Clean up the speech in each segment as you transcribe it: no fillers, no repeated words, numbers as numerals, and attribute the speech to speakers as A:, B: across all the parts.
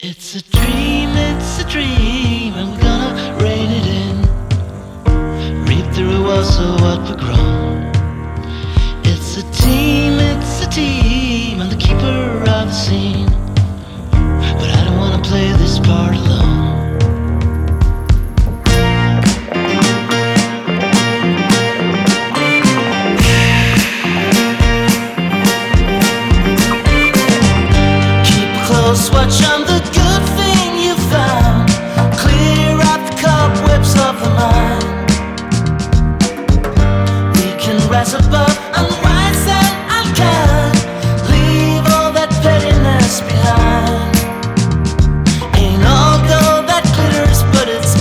A: It's a dream, and we're gonna rein it in. Reap the rewards of what we've grown. It's a team, I'm the keeper of the scene. But I don't wanna play this part alone. Keep close watch on the good thing you found. Clear out the cobwebs of the mind. We can rise above unwise and unkind. Leave all that pettiness behind. Ain't all gold that glitters, but it's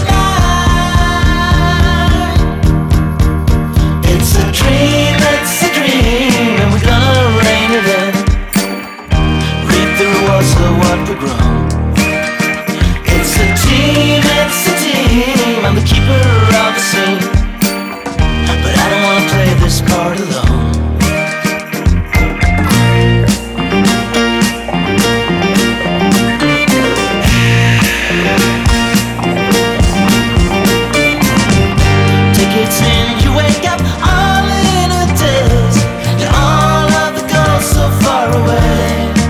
A: mine. It's a dream, and we're gonna rein it in. Reap the rewards of what we've grown. It's a team, I'm the keeper of the scene. But I don't wanna play this part alone. Tickets in, you wake up all in a daze. And all of the goals so far away.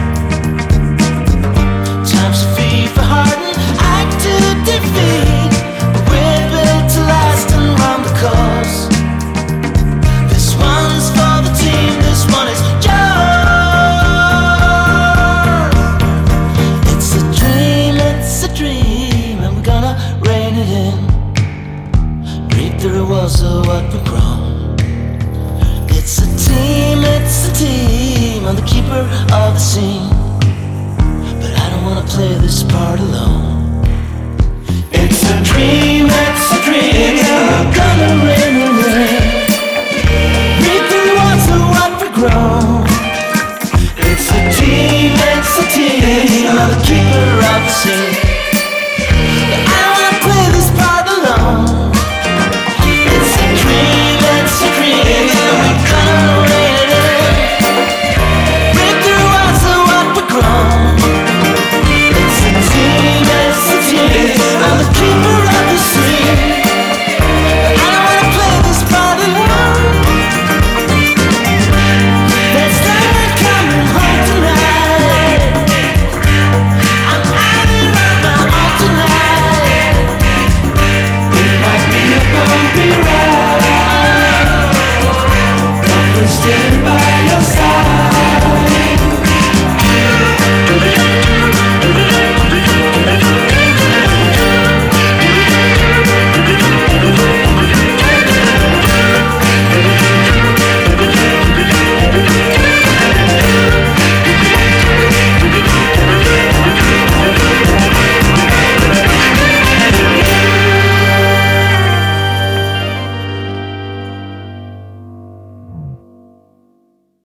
A: Time's a fee for hardened, act to defeat. But we're built to last and run the course. This one's for the team, this one is yours. It's a dream, and we're gonna rein it in. Reap the rewards of what we've grown. It's a team, I'm the keeper of the scene. But I don't wanna play this part alone. It's a dream.